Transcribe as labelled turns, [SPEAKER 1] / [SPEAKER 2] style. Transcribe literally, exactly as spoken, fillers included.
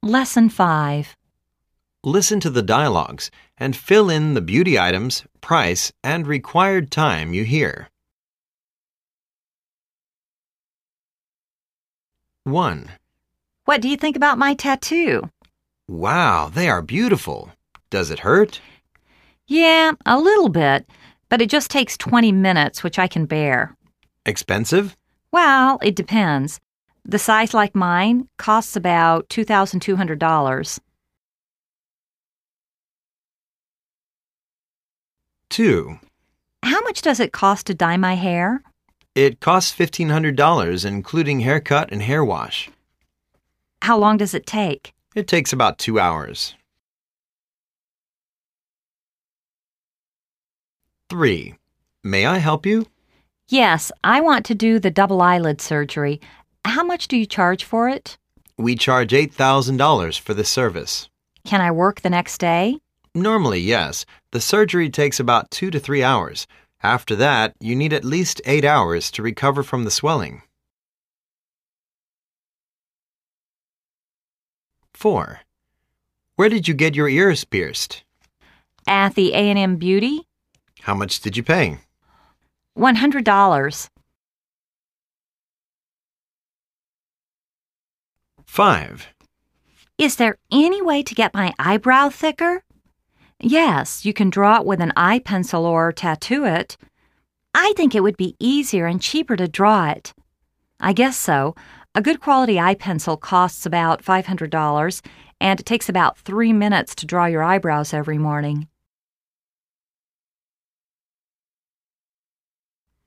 [SPEAKER 1] Lesson five.
[SPEAKER 2] Listen to the dialogues and fill in the beauty items, price, and required time you hear. one.
[SPEAKER 1] What do you think about my tattoo?
[SPEAKER 2] Wow, they are beautiful. Does it hurt?
[SPEAKER 1] Yeah, a little bit, but it just takes twenty minutes, which I can bear.
[SPEAKER 2] Expensive?
[SPEAKER 1] Well, it depends. The size like mine costs about two thousand two hundred dollars.
[SPEAKER 2] two.
[SPEAKER 1] How much does it cost to dye my hair?
[SPEAKER 2] It costs fifteen hundred dollars, including haircut and hair wash.
[SPEAKER 1] How long does it take?
[SPEAKER 2] It takes about two hours. three. May I help you?
[SPEAKER 1] Yes, I want to do the double eyelid surgery. How much do you charge for it?
[SPEAKER 2] We charge eight thousand dollars for the service.
[SPEAKER 1] Can I work the next day?
[SPEAKER 2] Normally, yes. The surgery takes about two to three hours. After that, you need at least eight hours to recover from the swelling. four. Where did you get your ears pierced?
[SPEAKER 1] At the A and M Beauty?
[SPEAKER 2] How much did you pay?
[SPEAKER 1] one hundred dollars.
[SPEAKER 2] five.
[SPEAKER 1] Is there any way to get my eyebrow thicker? Yes, you can draw it with an eye pencil or tattoo it. I think it would be easier and cheaper to draw it. I guess so. A good quality eye pencil costs about five hundred dollars, and it takes about three minutes to draw your eyebrows every morning.